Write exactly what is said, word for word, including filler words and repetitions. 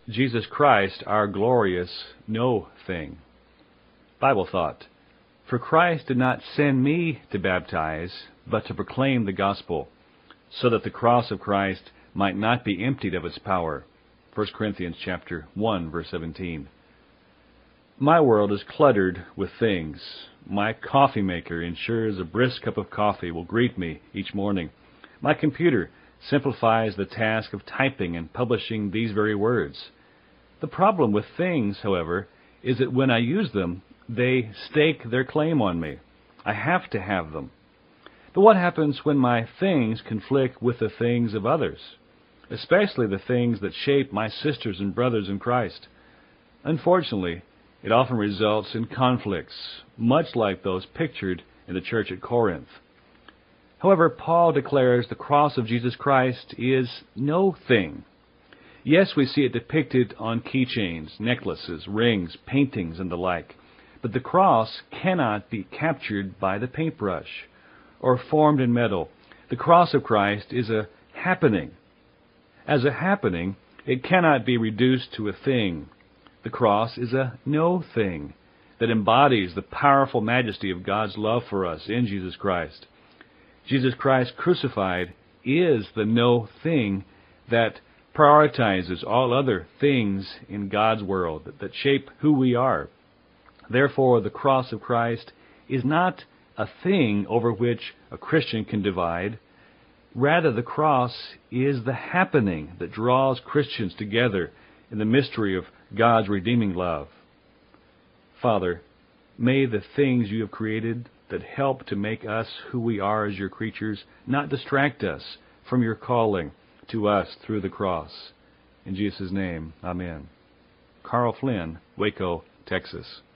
Jesus Christ, our glorious no thing. Bible thought. For Christ did not send me to baptize, but to proclaim the gospel, so that the cross of Christ might not be emptied of its power. First Corinthians chapter one, verse seventeen. My world is cluttered with things. My coffee maker ensures a brisk cup of coffee will greet me each morning. My computer simplifies the task of typing and publishing these very words. The problem with things, however, is that when I use them, they stake their claim on me. I have to have them. But what happens when my things conflict with the things of others, especially the things that shape my sisters and brothers in Christ? Unfortunately, it often results in conflicts, much like those pictured in the church at Corinth. However, Paul declares the cross of Jesus Christ is no thing. Yes, we see it depicted on keychains, necklaces, rings, paintings, and the like. But the cross cannot be captured by the paintbrush or formed in metal. The cross of Christ is a happening. As a happening, it cannot be reduced to a thing. The cross is a no thing that embodies the powerful majesty of God's love for us in Jesus Christ. Jesus Christ crucified is the no thing that prioritizes all other things in God's world that, that shape who we are. Therefore, the cross of Christ is not a thing over which a Christian can divide. Rather, the cross is the happening that draws Christians together in the mystery of God's redeeming love. Father, may the things you have created that help to make us who we are as your creatures not distract us from your calling to us through the cross. In Jesus' name, amen. Carl Flynn, Waco, Texas.